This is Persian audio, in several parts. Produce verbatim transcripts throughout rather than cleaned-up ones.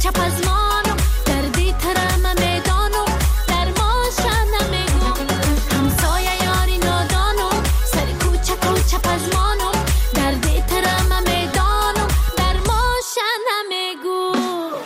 کوچه پزمانم دردی ترم میدانم در ماشن نمیگو همسایه یاری نادانم سر کوچه کوچه پزمانم دردی ترم میدانم در ماشن نمیگو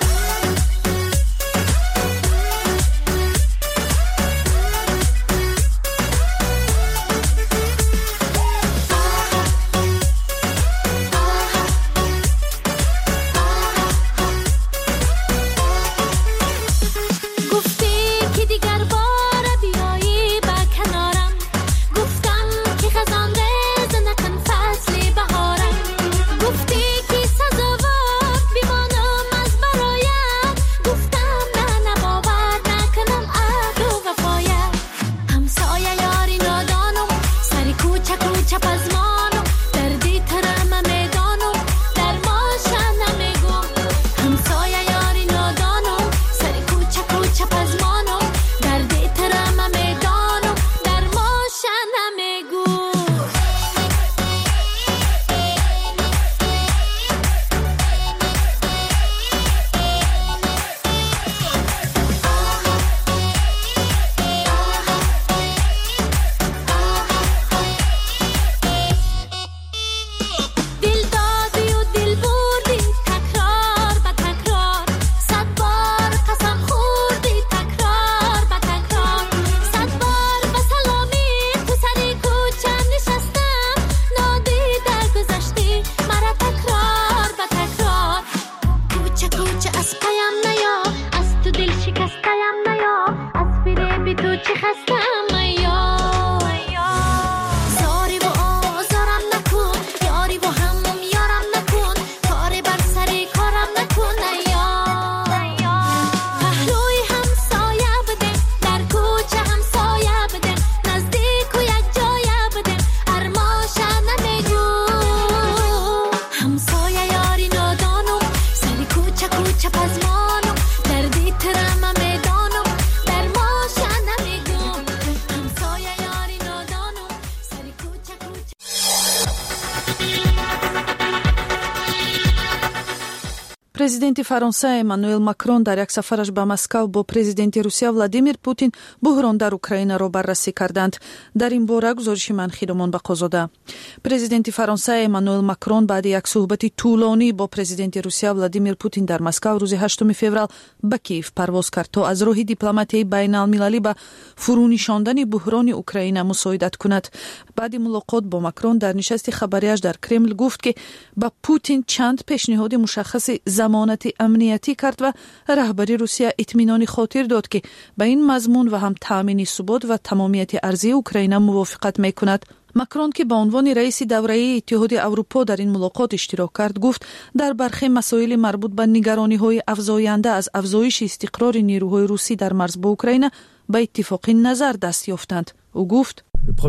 президенти Фаронса Эммануэл Макрон дар як сафараш ба Москав бо президенти Русия Владимир Путин буҳрон дар Украинаро баррасӣ карданд. Дар ин бора гузориши ман Хиромон Бақозода. Президенти Фаронса Эммануэл Макрон баъди як суҳбати тӯлонӣ бо президенти Русия Владимир Путин дар Москав рӯзи ҳаштуми феврал ба Киев парвоз кард то аз роҳи дипломатияи байналмилалӣ ба фурӯнишондани буҳрони Украина мусоидат кунад. баъди мулоқот бо Макрон дар нишасти хабарияш дар Кремл гуфт ки ба Путин чанд пешниҳоди мушаххаси замонати амниятӣ кард ва раҳбари Русия итминони хотир дод ки ба ин мазмун ва ҳам таъмини субот ва тамомияти арзии Украина мувофиқат мекунад. Макрон ки ба унвони раиси давраии Иттиҳоди Аврупо дар ин мулоқот иштирок кард гуфт дар бархи масоили марбут ба нигарониҳои афзоянда аз афзоиши истиқрори нирӯҳои русӣ дар марз бо Украина ба иттифоқи назар даст ёфтанд. ӯ гуфт: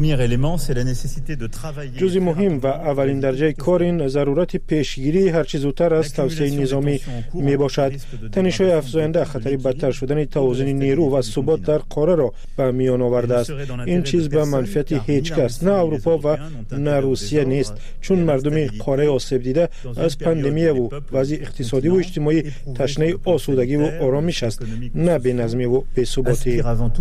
ҷузъи муҳим ва аввалин дараҷаи кор ин зарурати пешгирии ҳарчи зудтар аз тавсеяи низомӣ мебошад. танишҳои афзоянда хатари бадтар шудани тавозуни нерӯ ва субот дар қораро ба миён овардааст. ин чиз ба манфиати ҳеҷ кас, на Аврупо ва на Русия нест, чун мардуми қораи осебдида аз пандемияву вазъи иқтисодиву иҷтимоӣ ташнаи осудагиву оромиш аст, на беназмиву бесуботӣ.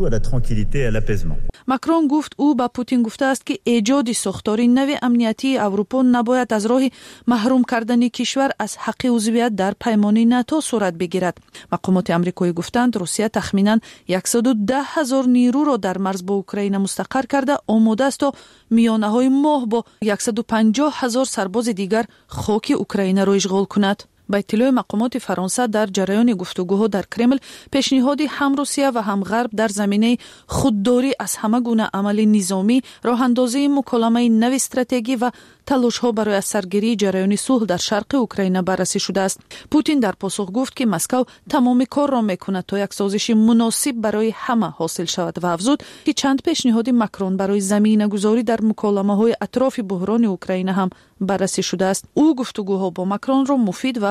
Макрон гуфт ӯ ба Путин гуфтааст ки эҷоди сохтори нави амниятии Аврупо набояд аз роҳи маҳрум кардани кишвар аз ҳаққи узвият дар паймони НАТО сурат бигирад. мақомоти амрикоӣ гуфтанд Русия тахминан яксаду даҳ ҳазор нерӯро дар марз бо Украина мустақар карда омода аст то миёнаҳои моҳ бо яксаду панҷоҳ ҳазор сарбози дигар хоки Украинаро ишғол кунад. ба иттилои мақомоти Фаронса дар ҷараёни гуфтугӯҳо дар Кремл пешниҳоди ҳам Русия ва ҳам Ғарб дар заминаи худдорӣ аз ҳама гуна амали низомӣ, роҳандозии муколамаи нави стратегӣ ва талошҳо барои аз саргирии ҷараёни сулҳ дар шарқи Украина баррасӣ шудааст. Путин дар посух гуфт ки Москав тамоми корро мекунад то як созиши муносиб барои ҳама ҳосил шавад ва афзуд ки чанд пешниҳоди Макрон барои заминагузорӣ дар муколамаҳои атрофи буҳрони Украина ҳам баррасӣ шудааст. ӯ гуфтугӯҳо бо Макронро муфид ва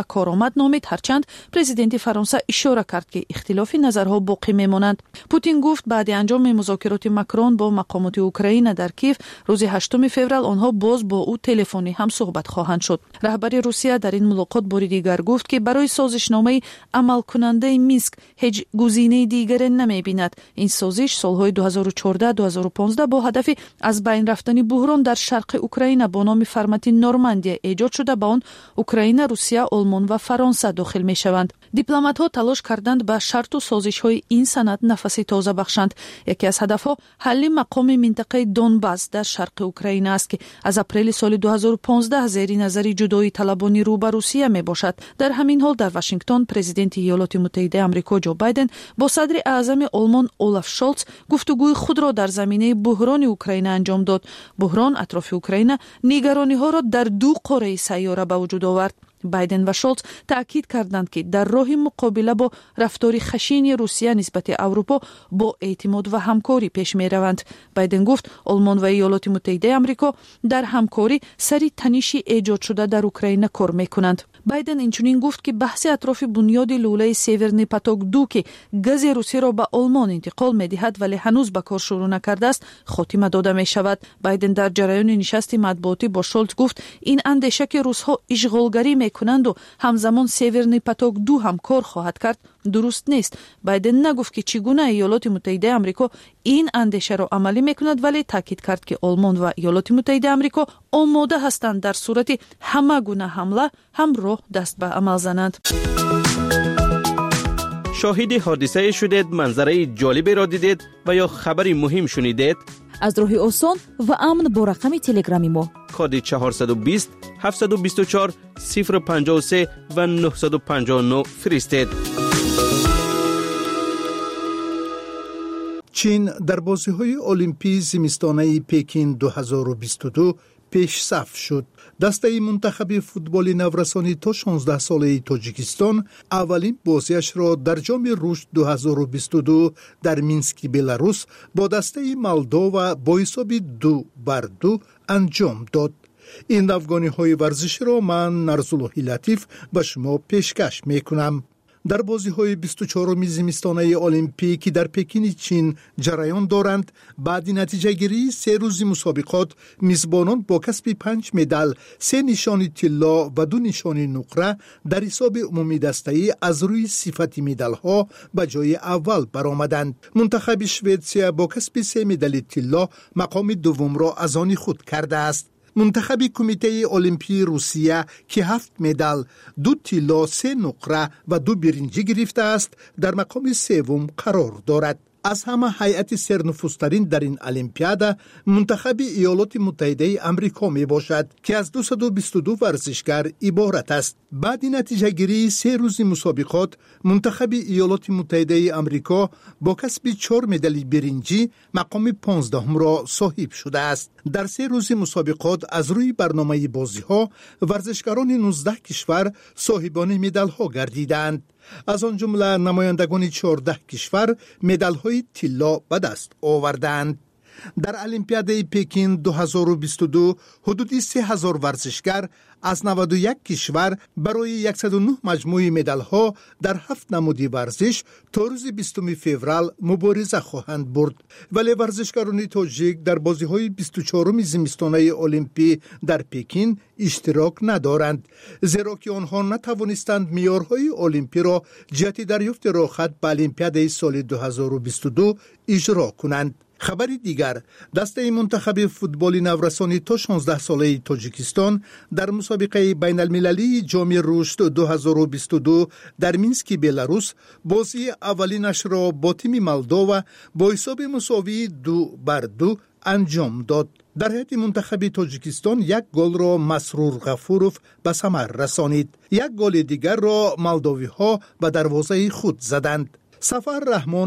کارآمد نامید، هرچند پرزیدنت فرانسه اشاره کرد که اختلاف نظرها باقی میمانند. پوتین گفت بعد انجام مذاکرات ماکرون با مقامات اوکراین در کیف روز هشتم فوریه آنها باز با او تلفنی هم صحبت خواهند شد. رهبر روسیه در این ملاقات بار دیگر گفت که برای سازشنامه عمل کننده مینسک هیچ گزینه دیگر نمی‌بیند. این سازش سالهای دو هزار و چهارده دو هزار و پانزده با هدف از بین رفتن بحران در شرق اوکراین با نام فرمت نورماندیا ایجاد شده، با آن اوکراین، روسیه، آلمان و فرانسه داخل می‌شوند. دیپلمات‌ها تلاش کردند به شرط و سازش‌های این سند نفسی تازه بخشند. یکی از هدف‌ها حل مقام منطقه دونباس در شرق اوکراین است که از اپریل سال دو هزار و پانزده زیر نظر جدایی طلبانی رو به روسیه میباشد. در همین حال در واشنگتن پرزیدنت ایالات متحده آمریکا جو بایدن با صدر اعظم آلمان اولاف شولز گفتگوی خود را در زمینه بحران اوکراین انجام داد. بحران اطراف اوکراین نگرانی‌ها را در دو قاره سیاره به وجود آورد. بایدن و شولز تاکید کردند که در راه مقابله با رفتار خشن روسیه نسبت اروپا با اعتماد و همکاری پیش می روند. بایدن گفت آلمان و ایالات متحده آمریکا در همکاری سری تنشی ایجاد شده در اوکراین کار می کنند. بایدن اینچنین گفت که بحث اطراف بنیاد لوله سیورنی پاتوک دو که گاز روسی را به آلمان انتقال می دهد ولی هنوز به کار شروع نکرده است خاتمه داده می شود. بایدن در جریان نشست مطبوعاتی با شولز گفت این اندیشه که روس‌ها اشغالگری می کنند و همزمان سیورنی پاتوک دو هم کار خواهد کرد درست نیست. بایدن نگفت که چگونه ایالات متحده آمریکا این اندیشه را عملی میکند، ولی تاکید کرد که آلمان و ایالات متحده آمریکا آماده هستند در صورت همه گونه حمله هم راه دست به عمل زنند. شاهد حادثه شدید، منظره جالبی را دیدید و یا خبری مهم شنیدید؟ از راه آسان و امن با رقم تلگرامی ما کد چهارصد و بیست هفتصد و بیست و چهار صفر پنجاه و سه و نهصد و پنجاه و نه فرستید. چین در بازی‌های المپی زمستانه پکین دو هزار و بیست و دو پیش صف شد. دسته منتخب فوتبال نورسانی تا شانزده ساله تاجیکستان اولین بازیش را در جام رشد دو هزار و بیست و دو در مینسک بلاروس با دسته مولداوا با حساب دو بر دو انجام داد. این افغانی ورزشی را من نرزالله لطیف به شما پیشکش میکنم. در بازی‌های بیست و چهارم زمستانه المپیک که در پکین چین جریان دارند، بعد نتیجه گیری سه روزی مسابقات میزبانان با کسب پنج مدال، سه نشانی طلا و دو نشانی نقره در حساب عمومی دسته‌ای از روی صفت مدال‌ها به جای اول برآمدند. منتخب سوئد با کسب سه مدال طلا مقام دوم را از آن خود کرده است. منتخب کمیته المپی روسیه که هفت مدال، دو طلا، سه نقره و دو برنجی گرفته است در مقام سوم قرار دارد. از همه هیئت سرنفوذترین در این المپیاد منتخب ایالات متحده آمریکا می باشد که از دویست و بیست و دو ورزشکار عبارت است. بعد نتیجه گیری سه روز مسابقات، منتخب ایالات متحده آمریکا با کسب چهار مدال برنجی مقام پانزدهم را صاحب شده است. در سه روز مسابقات از روی برنامه بازی ها ورزشکاران نوزده کشور صاحبان مدال ها گردیدند. از آن جمله نمایندگان چهارده کشور مدال های طلا به دست آوردند. در المپیاد پکین دو هزار و بیست و دو حدود سه هزار ورزشکار از نود و یک کشور برای صد و نه مجموعه مدال ها در هفت نمودی ورزش تا روز بیستم فوریه مبارزه خواهند برد. ولی ورزشکاران تاجیک در بازی های بیست و چهارم زمستانه المپی در پکین اشتراک ندارند، زیرا که آنها نتوانستند معیارهای المپی را جهت دریافت راحت به المپیاد سال دو هزار و بیست و دو اجرا کنند. خبری دیگر، دسته منتخب فوتبال نورسانی تا شانزده ساله تاجیکستان در مسابقه بین المللی جام رشد دو هزار و بیست و دو در مینسک بلاروس بازی اولینش را با تیم مولداوا با حساب مساوی دو بر دو انجام داد. در هیئت منتخب تاجیکستان یک گل را مسرور غفوروف به ثمر رسانید. یک گل دیگر را مولداوی ها به دروازه خود زدند. سفر رحمانوف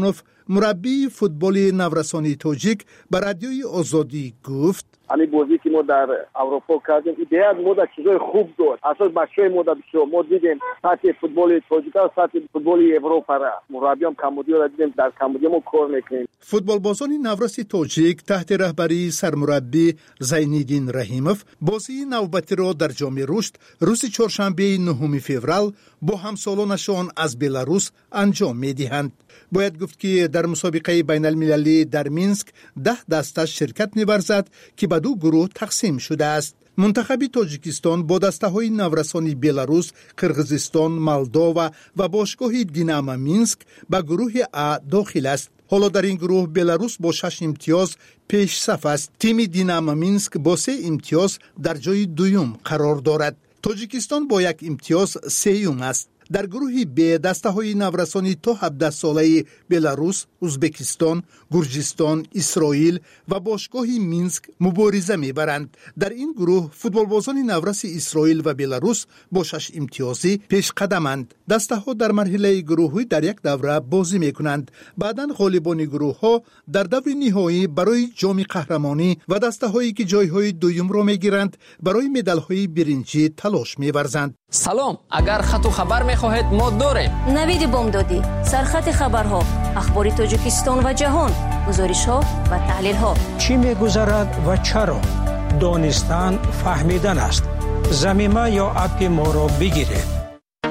مربی فوتبال نورسانی تاجیک به رادیوی آزادی گفت همین بازی که ما در اروپا کردیم ایده از ما در چیزای خوب داشت. اساس بچهای ما در بسیار ما دیدیم سطح فوتبال تاجیک و سطح فوتبال اروپا را مربی هم کمبودی را دیدیم، در کمبودی ما کار میکنیم. فوتبال بازان نورس تاجیک تحت رهبری سرمربی زینالدین رحیموف بازی نوبتی را در جام رشد روز چهارشنبه نهم فوریه با همسالانشان از بلاروس انجام میدهند. باید گفت که در مسابقه بین المللی در مینسک ده دسته شرکت می‌ورزد که به دو گروه تقسیم شده است. منتخب تاجیکستان با دسته‌های نورسانی بلاروس، قرقیزستان، مولداوا و باشگاه دیناما مینسک به گروه ا داخل است. حالا در این گروه بلاروس با شش امتیاز پیش صف است. تیم دیناما مینسک با سه امتیاز در جای دوم قرار دارد. تاجیکستان با یک امتیاز سوم است. در گروه ب دسته‌های نورسانی تا هفده ساله بلاروس، ازبکستان، گرجستان، اسرائیل و باشگاه مینسک مبارزه می‌برند. در این گروه فوتبال بازان نورس اسرائیل و بلاروس با شش امتیازی پیش قدمند. دسته‌ها در مرحله گروهی در یک دوره بازی می‌کنند. بعداً غالبان گروه‌ها در دور نهایی برای جام قهرمانی و دسته‌هایی که جای‌های دوم را می‌گیرند برای مدال‌های برنجی تلاش می‌ورزند. سلام، اگر خط و خبر می‌خواهید ما داریم. نوید بامدادی، سرخط خبرها، اخبار تاجیکستان و جهان، گزارش‌ها و تحلیل‌ها. چی می‌گذرد و چرا؟ دانستن فهمیدن است. زمینه یا اپ ما را بگیرید.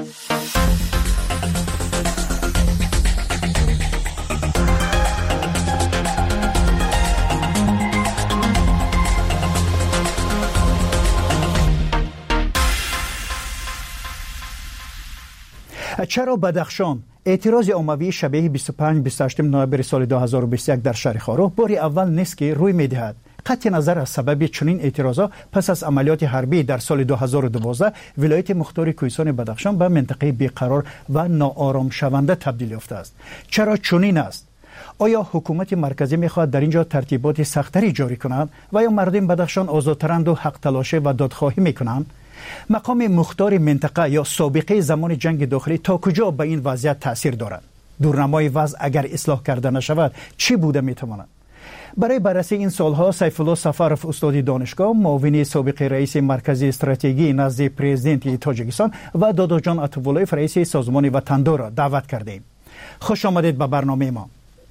چرا بدخشان؟ اعتراض عمومی شبیه بیست و پنج بیست و هشت نوامبر سال دو هزار و بیست و یک در شهر خارخ بار اول نیست که روی می‌دهد. قطع نظر از سبب چنین اعتراضات پس از عملیات حربی در سال دو هزار و دوازده ولایت مختار کوهستان بدخشان به منطقه بیقرار و ناآرام شونده تبدیل یافته است. چرا چنین است؟ آیا حکومت مرکزی می‌خواهد در اینجا ترتیبات سختری جاری کند و یا مردم بدخشان آزادترند و حق تلاش و دادخواهی می‌کنند؟ مقام مختار منطقه یا سابقه زمان جنگ داخلی تا کجا به این وضعیت تأثیر دارد؟ دورنمای وضع اگر اصلاح کرده نشود چی بوده میتواند؟ برای بررسی این سالها سیف الله سفرف استاد دانشگاه، معاون سابق رئیس مرکز استراتژی نزد پرزیدنت تاجیکستان و دادا جان عطواللهیف رئیس سازمان وطندار را دعوت کردیم. خوش آمدید به برنامه ما.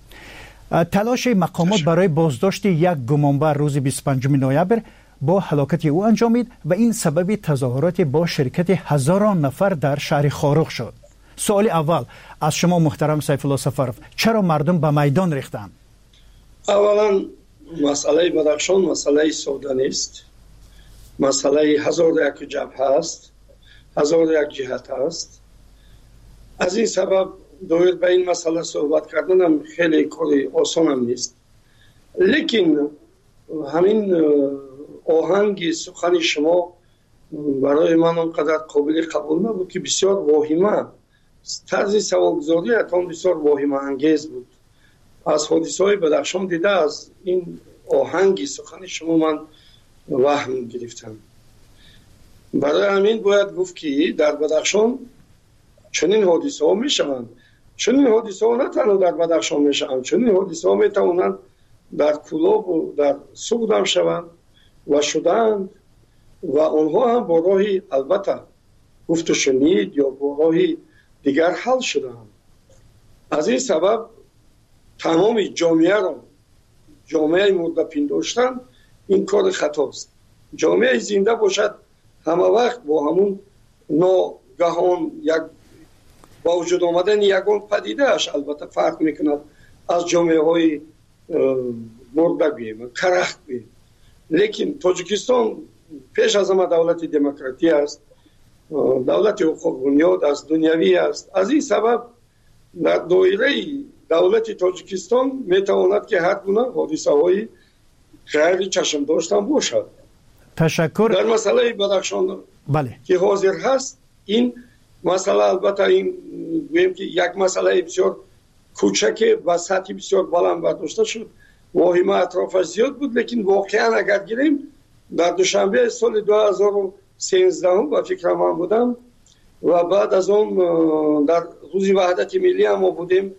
تلاش مقامات برای بازداشت یک گمانبر روز بیست و پنجم نوامبر با هلاکت او انجامید و این سبب تظاهرات با شرکت هزاران نفر در شهر خارخ شد. سوال اول از شما محترم سیف الله سفرف، چرا مردم به میدان ریختند؟ اولا مسئله بدخشان مسئله ساده نیست. مسئله هزار یک جبهه است، هزار یک جهت است. از این سبب دویر به این مسئله صحبت کردن هم خیلی کاری آسان هم نیست. لیکن همین آهنگ سخن شما برای من اونقدر قابل قبول نبود که بسیار واهمه، طرز سوالگزاری اتان بسیار واهمه انگیز بود. از حادثه های بدخشان دیده از این آهنگ سخن شما من وهم گرفتم. برای همین باید گفت که در بدخشان چنین حادثه ها می شوند. چنین حادثه ها نه تنها در بدخشان می شوند، چنین حادثه ها می توانند در کلاب و در سوگد هم شوند و شدند و آنها هم با راهی البته گفت و شنید یا با راهی دیگر حل شدند. از این سبب تمام جامعه را جامعه مرده پنداشتن این کار خطاست. جامعه زنده باشد همه وقت با همون ناگهان یک با وجود آمدن یگان پدیده اش البته فرق میکند از جامعه های مرده بیم کرخت بیم. لیکن تاجیکستان پیش از همه دولت دموکراتی است، دولت حقوق بنیاد است، دنیوی است. از این سبب در دایره دولت تاجیکستان میتواند که هر گونه حادثه های غیر چشم داشتن باشد. تشکر. در مسئله بدخشان بله که حاضر هست این مسئله البته این گویم که یک مسئله بسیار کوچک و سطحی بسیار بلند برداشته شد، واهمه اطرافش زیاد بود. لیکن واقعا اگر گیریم در دوشنبه سال دو هزار و سیزده و فکر من بودم و بعد از اون در روز وحدت ملی هم بودیم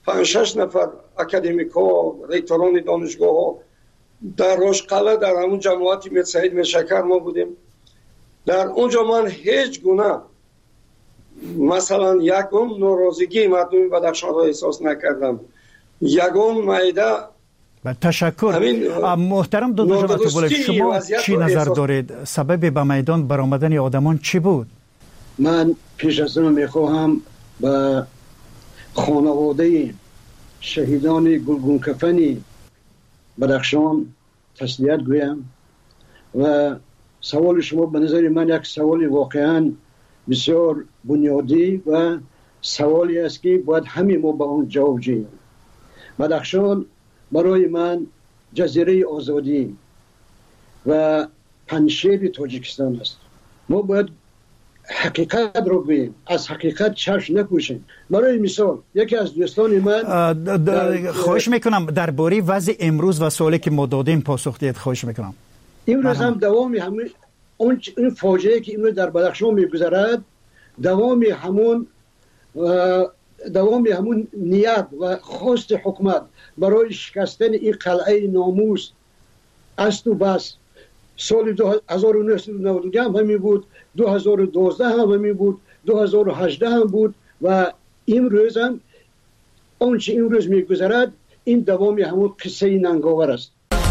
پنج شش نفر اکادمیک‌ها، ریکتوران دانشگاه‌ها در روشقله در همون جماعت میر سعید میرشکر ما بودیم. در اونجا من هیچ گونه مثلا یکم ناراضگی مردم بدخشان را احساس نکردم. یگان معده تشکر. محترم دکتر عطی‌الله، شما چی نظر دارید؟ سبب به میدان برآمدن آدمان چی بود؟ من پیش از اون میخواهم به خانواده شهیدان گلگون کفنی بدخشان تسلیت گویم و سوال شما به نظر من یک سوال واقعا بسیار بنیادی و سوالی است که باید همه ما به اون جواب دهیم. بدخشان برای من جزیره آزادی و پنجشیر تاجیکستان است. ما باید حقیقت رو بگیم، از حقیقت چشم نپوشیم. برای مثال یکی از دوستان من خواهش میکنم درباره وضع امروز و سوالی که ما دادیم پاسخ دهید. خواهش میکنم. امروز هم دوام همون اون این فاجعه که امروز در بدخشان میگذرد دوام همون دوام همون نیت و خواست حکومت برای شکستن این قلعه ناموس است و بس. سال دو هزار و نهصد و نود و دو هم همین بود، دو هزار و دوازده هم همین بود، دو هزار و هجده هم بود و امروز هم آنچه امروز میگذرد این دوام همون قصه ننگاور است.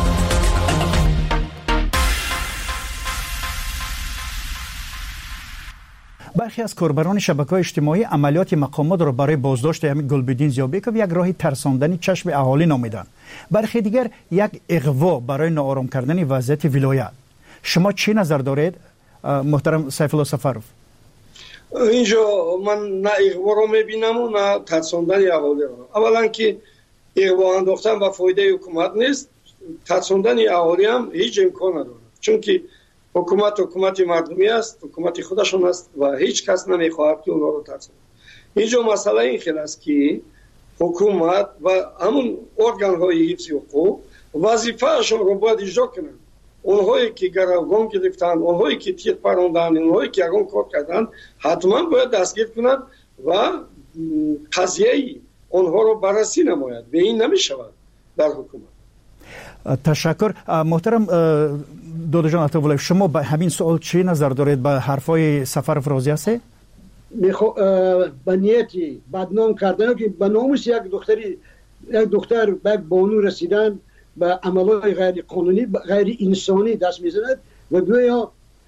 برخی از کاربران شبکه‌های اجتماعی عملیات مقامات را برای بازداشت همین گلبدین زیابکوف یک راه ترساندن چشم اهالی نامیدند. برخی دیگر یک اغوا برای ناآرام کردن وضعیت ولایت. شما چی نظر دارید محترم سیف الله سفروف؟ اینجا من نه اغوا را میبینم و نه ترساندن اهالی را. اولا که اغوا انداختن و فایده حکومت نیست، ترساندن اهالی هم هیچ امکان نداره، چون که حکومت حکومت مردمی است، حکومت خودشون است و هیچ کس نمیخواهد که اونها رو ترسونه. اینجا مسئله این خیلی است که حکومت و همون ارگان های حفظ حقوق وظیفه اشون رو باید اجرا کنند. اونهایی که گروگان گرفتن، اونهایی که تیغ پراندن، اونهایی که یگان کار کردن حتما باید دستگیر کنند و قضیه اونها رو بررسی نماید. به این نمیشود در حکومت. تشکر. محترم دادا جان عطی‌الله، شما به همین سوال چی نظر دارید؟ به حرفای سفروف راضی هستید؟ میخوا به نیتی بدنام کردن که به ناموس یک دختری یک دختر به بانو رسیدن به عملهای غیر قانونی غیر انسانی دست میزند و گویا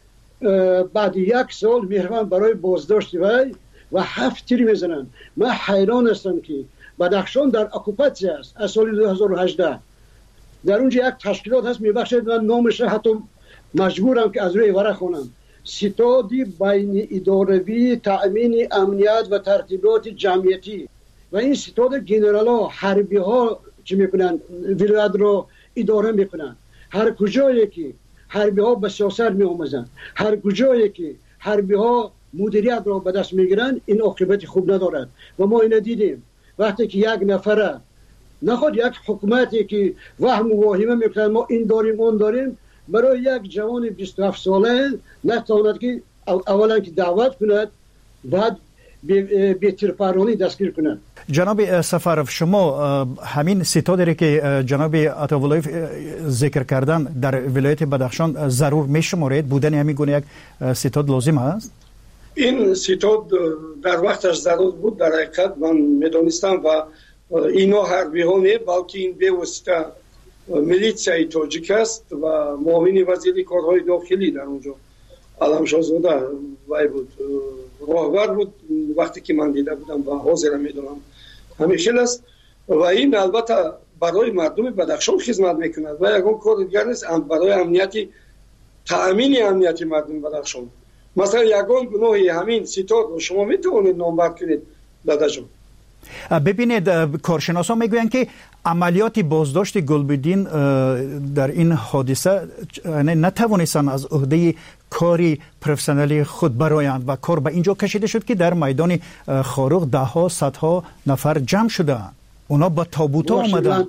بعد یک سال مهربان برای بازداشت وی و هفت تیر میزنند. من حیران هستم که بدخشان در اکوپاسیون است از سال دو هزار و هجده. در اونجا یک تشکیلات هست میبخشید من نامش حتی مجبورم که از روی ورق خونم. ستادی بین اداروی تأمین امنیت و ترتیبات جمعیتی و این ستاد جنرال ها حربی ها چی میکنن؟ ولایت رو اداره میکنن. هر کجایی که حربی ها به سیاست می آموزن، هر کجایی که حربی ها مدیریت را به دست میگیرن، این عاقبت خوب ندارد و ما اینو دیدیم. وقتی که یک نفره نخواد یک حکومتی که وهم و واهمه میکنن ما این داریم اون داریم، برای یک جوان بیست و هفت ساله نتواند که اولا که دعوت کند بعد به تیرپرانی دستگیر کند. جناب سفروف، شما همین ستادی که جناب عطی‌الله ذکر کردن در ولایت بدخشان ضرور میشمارید؟ بودن همین گونه یک ستاد لازم است؟ این ستاد در وقتش ضرور بود. در حقیقت من میدونستم و اینا حربی ها نه، بلکه این به واسطه میلیشیای تاجیک است و معاون وزیر کارهای داخلی در اونجا علمشاهزاده وی بود، راهبر بود وقتی که من دیده بودم و حاضر میدونم همیشه است و این البته برای مردم بدخشان خدمت میکند و یگان کار دیگر نیست برای امنیتی تأمین امنیت مردم بدخشان. مثلا یگان گناهی همین ستاد رو شما میتونید نامبر کنید دادا جان. ببینید کارشناسان میگویند که عملیات بازداشت گلبدین در این حادثه نتوانستند از عهده کاری پروفسیونالی خود برآیند و کار به اینجا کشیده شد که در میدان خاروق ده ها صدها نفر جمع شدند. اونا با تابوتا آمدن.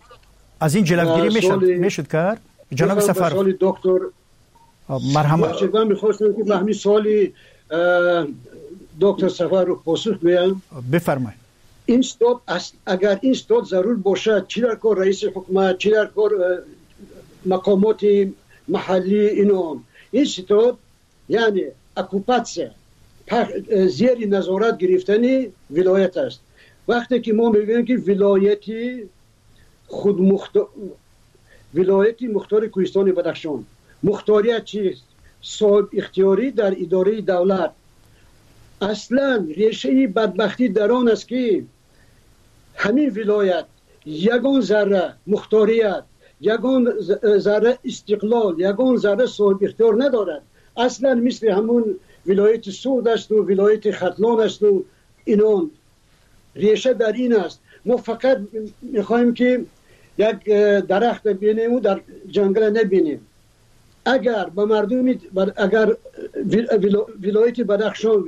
از این جلوگیری میشد میشد کرد جناب سفروف؟ دکتر مرحمت. من میخواستم که به همین سوالی دکتر سفروف پاسخ بدم. بفرمایید. این ستاد اگر این ستاد ضرور باشد، چی در کار رئیس حکومت، چی در کار مقامات محلی، اینو این ستاد یعنی اکوپاسیون زیر نظارت گرفتنی ولایت است. وقتی که ما میگیم که ولایتی خود مختار ولایتی مختار کوهستان بدخشان، مختاریت چیست؟ صاحب اختیاری در اداره دولت. اصلا ریشه بدبختی در آن است که همین ولایت یگان ذره مختاریت، یگان ذره استقلال، یگان ذره صاحب اختیار ندارد. اصلا مثل همون ولایت سود است و ولایت ختلان است و اینان. ریشه در این است. ما فقط میخوایم که یک درخت ببینیم و در جنگل نبینیم. اگر به مردم اگر ولایت بدخشان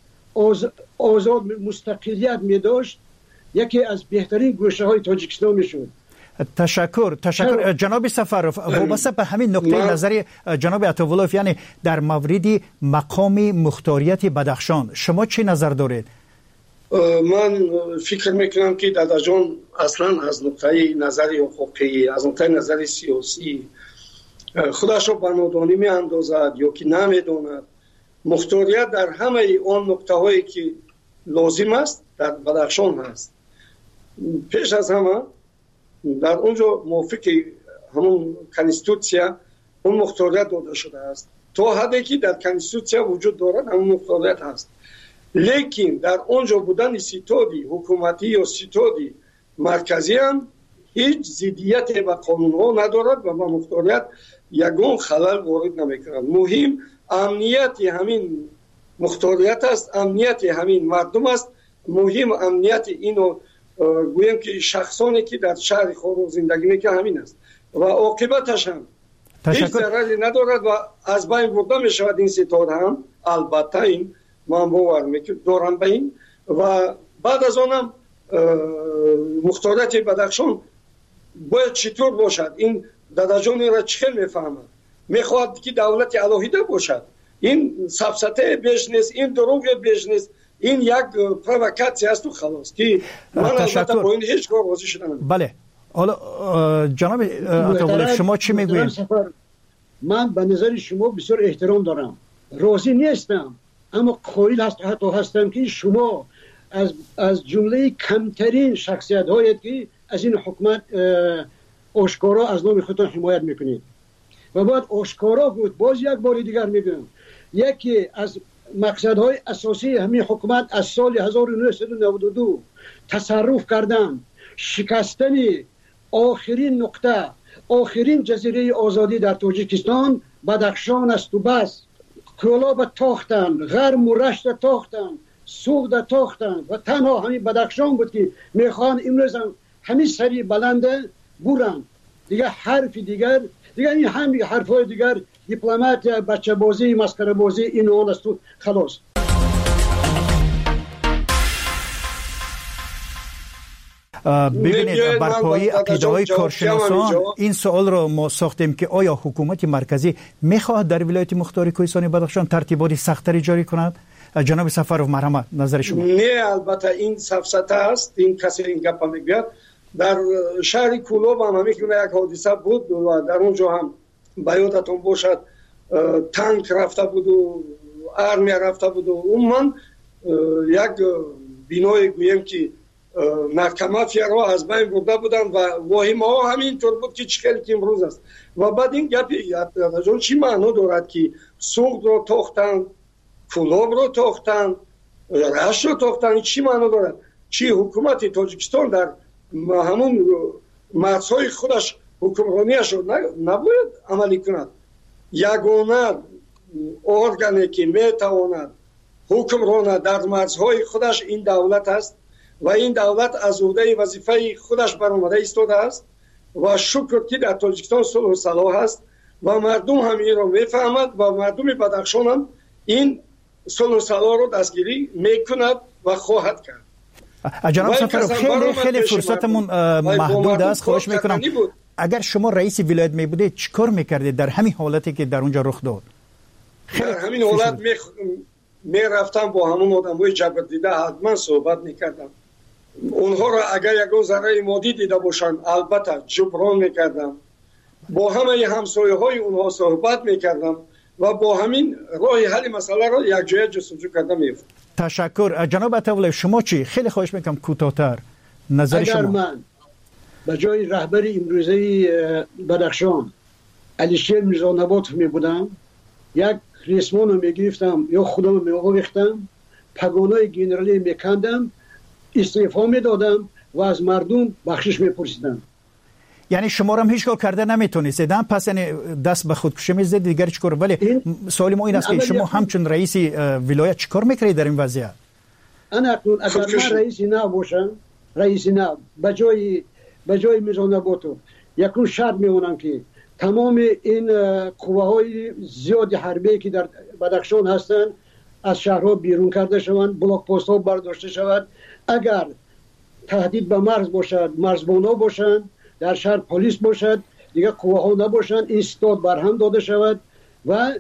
آزاد مستقلیت می داشت، یکی از بهترین گوشه های تاجیکستان می شد. تشکر تشکر جناب سفرов. وابسته به همین نقطه نظر جناب عطاولوف، یعنی در مورد مقام مختاریت بدخشان شما چه نظر دارید؟ من فکر میکنم که دادا جان اصلا از نقطه نظر حقوقی، از نقطه نظر سیاسی خودش رو به نادانی می اندازد یا که نمیداند. مختاریت در همه آن نقطه هایی که لازم است در بدخشان هست. پیش از همه در اونجا موافق همون کانستیتوسیا اون مختاریت داده شده است. تا حدی که در کانستیتوسیا وجود دارد همون مختاریت هست. لیکن در اونجا بودن ستادی حکومتی یا ستادی مرکزی هم هیچ ضدیت به قانون ها ندارد و به مختاریت یگان خلل وارد نمیکند. مهم امنیت همین مختاریت است، امنیت همین مردم است. مهم امنیت اینو گویم که شخصانی که در شهر خارو زندگی میکنند همین است و عاقبتش هم هیچ ضرری ندارد و از بین برده میشود این ستاد هم. البته این من باور می‌دارم به این و بعد از آنم مختاریت بدخشان باید چطور باشد. این دادا جان را چخیل میفهمد، میخواد که دولت الهیده باشد. این سفسطه بیش نیست، این دروغ بیش نیست، این یک پرووکاسیون است و خلاص که من البته با این هیچ کار راضی شدم. بله حالا جناب عطاولوف شما چی میگویید؟ من به نظر شما بسیار احترام دارم، راضی نیستم، اما قائل هست حتی هستم که شما از از جمله کمترین شخصیت هایی که از این حکومت آشکارا از نام خودتان حمایت میکنید و باید آشکارا بود. باز یک بار دیگر میگم یکی از مقصدهای اساسی همین حکومت از سال هزار و نهصد و نود و دو تصرف کردن شکستن آخرین نقطه، آخرین جزیره آزادی در تاجیکستان بدخشان است و بس. کلاب تاختن، غرم و رشت تاختن، سوق تاختن و تنها همین بدخشان بود که میخوان امروز هم همین سری بلنده برن. دیگه حرف دیگر دیگه این همین حرفای دیگر دیپلمات بچه بازی مسخره بازی این اون است و خلاص. ببینید برپایی عقیده‌های کارشناسان این سوال رو ما ساختیم که آیا حکومت مرکزی میخواهد در ولایت مختار کوهستان بدخشان ترتیبات سخت‌تری جاری کند؟ جناب سفرов مرحمت نظر شما. نه البته این سفسطه است، این کسی این گپ میگه. در شهر کولوب هم میگه یک حادثه بود و در اونجا هم بیادتون باشد تانک رفته بود و ارمیا رفته بود و اون من یک بینای گویم که نرکمافیا را از بین برده بودن و واهمه ها همینطور بود که چخیلی که امروز است. و بعد این گپی جان چی معنا دارد که سوق رو تاختن، کولوب رو تاختن، رشت رو تاختن، چی معنا دارد؟ چی حکومت تاجیکستان در همون مرزهای خودش حکمرانیش رو نباید عملی کند؟ یگانه ارگانی که میتواند حکمران در مرزهای خودش این دولت است و این دولت از عهده وظیفه خودش برآمده ایستاده است و شکر که در تاجیکستان صلح و صلاح است و مردم هم این را میفهمد و مردم بدخشان هم این صلح و صلاح رو دستگیری میکند و خواهد کرد. جناب سفرov خیلی خیلی فرصتمون محدود است، خواهش میکنم اگر شما رئیس ولایت می بودید چیکار میکردید در همین حالتی که در اونجا رخ داد؟ در همین حالت می می رفتم با همون آدمای جبر دیده حتما صحبت میکردم اونها را اگر یک ذره مادی دیده باشند البته جبران میکردم، با همه همسایه های اونها صحبت میکردم و با همین راه حل مسئله را یک جای جستجو کرده می‌افتم. تشکر. جناب عطاولی شما چی؟ خیلی خواهش میکنم کوتاه‌تر نظر اگر شما. اگر من به جای رهبر امروزه بدخشان علیشیر میرزانبات می بودم، یک ریسمان رو میگرفتم یا خودم رو میآویختم، پگانای گنرالی میکندم، استعفا میدادم و از مردم بخشش میپرسیدم. یعنی شما رو هم هیچ کار کرده نمیتونید، پس یعنی دست به خودکشی میزدید دیگر چیکار؟ ولی سوال ما این است که شما همچون رئیس ولایت چیکار میکردید در این وضعیت؟ انا اکنون اگر من رئیس نه باشم، رئیس نه به جای به جای میرزانباتو یکون شرط میمونم که تمام این قوه های زیاد حربی که در بدخشان هستند از شهرها بیرون کرده شوند، بلاک پست ها برداشته شود. اگر تهدید به مرز باشد، مرزبانا باشند، در شهر پلیس باشد، دیگه قوه ها نباشند، این ستاد برهم داده شود و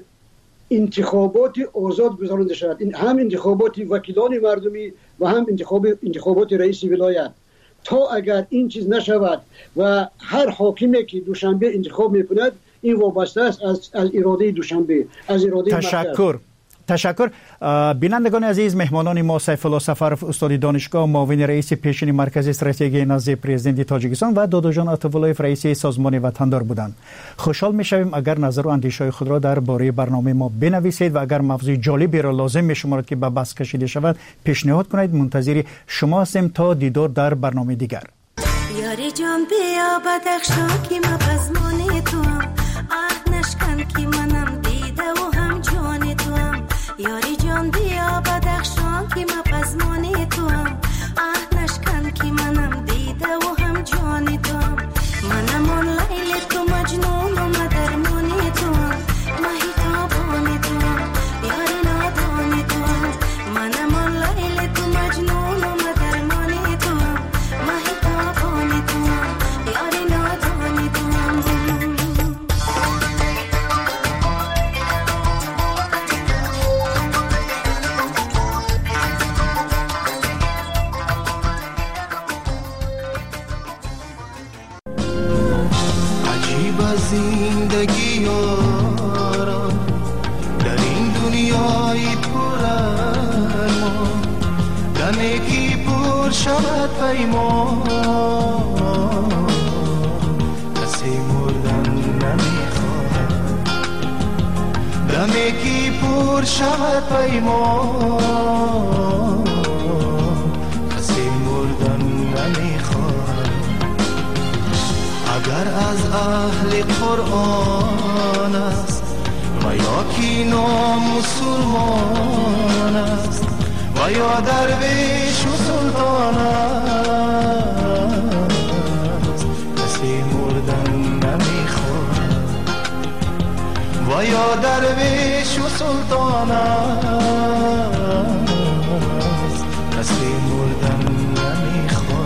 انتخابات آزاد گذرانده شود. این هم انتخابات وکیلان مردمی و هم انتخاب انتخابات رئیس ولایت. تا اگر این چیز نشود و هر حاکمی که دوشنبه انتخاب میکند، این وابسته است از, از اراده دوشنبه، از اراده تشکر مرکز. تشکر. بینندگان عزیز، مهمانان ما سیف الله سفرов استاد دانشگاه، معاون رئیس پیشین مرکز استراتژی نزد پرزیدنت تاجیکستان و دادا جان عطاولایف رئیس سازمان وطندار بودند. خوشحال میشویم اگر نظر و اندیشه خود را درباره برنامه ما بنویسید و اگر موضوع جالبی را لازم میشمارید که به بحث کشیده شود پیشنهاد کنید. منتظر شما هستیم تا دیدار در برنامه دیگر. یاری جان بیا بدخشان که ما پزمان تو هم عهد نشکن که منم دیده و هم جان تو هم. یاری جان بیا بدخشان که ما پزمان تو هم عهد نشکن که منم دیده و هم جان تو هم. منم آن لیل تو مجنون و مدرمان تو هم، مهیتابان تو هم، یاری نادان تو هم. منم آن لیل تو مجنون و مدرمان تو هم، مهیتابان تو هم، یاری نادان تو هم. زندگی یارا در این دنیای پر ارمان، دمی که پر شود پیمان، کسی مردن نمیخواد. دمی که پر شود پیمان، کسی مردن نمیخواد. اگر از اهل قرآن است و یا کی نامسلمان است و یا درویش و سلطان است، کسی مردن نمیخواد. و یا درویش و سلطان است، کسی مردن نمیخواد.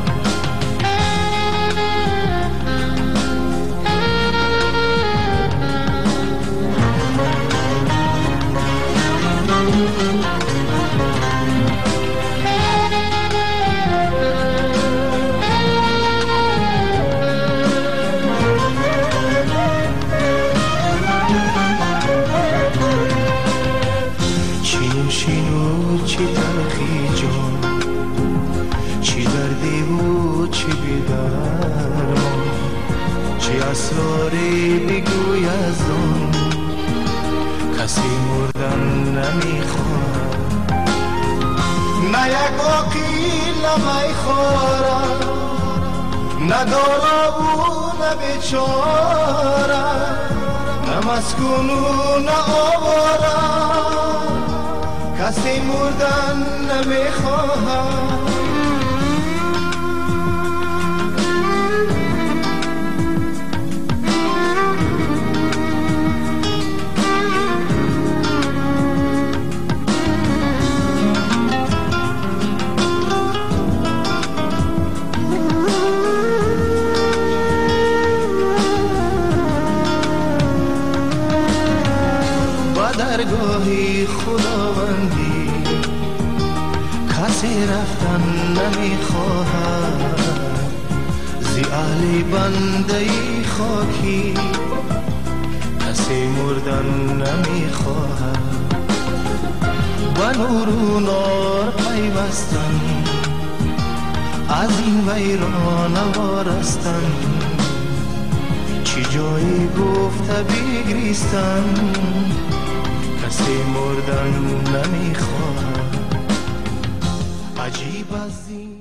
چی تلخی جان، چی دردی و چی بیدرمان، چی اسراری بگوی از آن، کسی مردن نمیخواد. نه یک عقیل نمیخوره، نه دارا و نه بیچاره، نه مسکون و نه آواره، کسی مردن نمیخواهد. با درگاهی خداوندی کسی رفتن بنده خاکی کسی مردن نمیخواهد و نور و نار پیوستن از این ویران وارستن چی جایی گفته بگریستن کسی مردن نمیخواهد عجیب از این